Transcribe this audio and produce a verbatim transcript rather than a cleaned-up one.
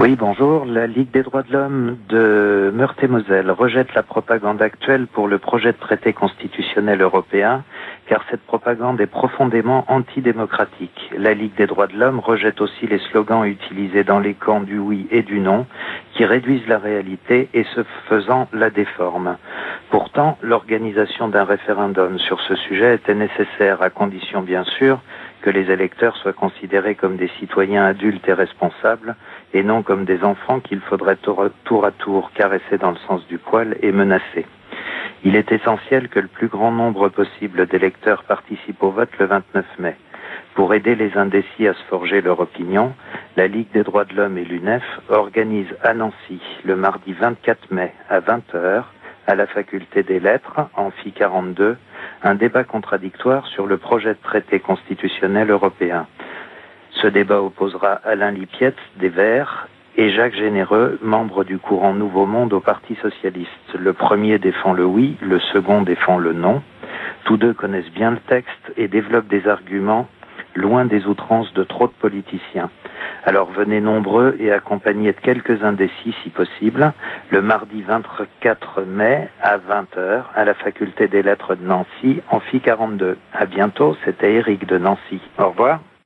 Oui, bonjour. La Ligue des droits de l'homme de Meurthe-et-Moselle rejette la propagande actuelle pour le projet de traité constitutionnel européen, car cette propagande est profondément antidémocratique. La Ligue des droits de l'homme rejette aussi les slogans utilisés dans les camps du oui et du non, qui réduisent la réalité et ce faisant la déforment. Pourtant, l'organisation d'un référendum sur ce sujet était nécessaire, à condition bien sûr que les électeurs soient considérés comme des citoyens adultes et responsables, et non comme des enfants qu'il faudrait tour à tour caresser dans le sens du poil et menacer. Il est essentiel que le plus grand nombre possible d'électeurs participent au vote le vingt-neuf mai. Pour aider les indécis à se forger leur opinion, la Ligue des droits de l'homme et l'U N E F organisent à Nancy, le mardi vingt-quatre mai à vingt heures, à la faculté des lettres, amphi quarante-deux, un débat contradictoire sur le projet de traité constitutionnel européen. Ce débat opposera Alain Lipietz des Verts et Jacques Généreux, membre du courant Nouveau Monde au Parti socialiste. Le premier défend le oui, le second défend le non. Tous deux connaissent bien le texte et développent des arguments loin des outrances de trop de politiciens. Alors venez nombreux et accompagnés de quelques indécis si possible, le mardi vingt-quatre mai à vingt heures à la faculté des lettres de Nancy, amphi quarante-deux. À bientôt, c'était Eric de Nancy. Au revoir.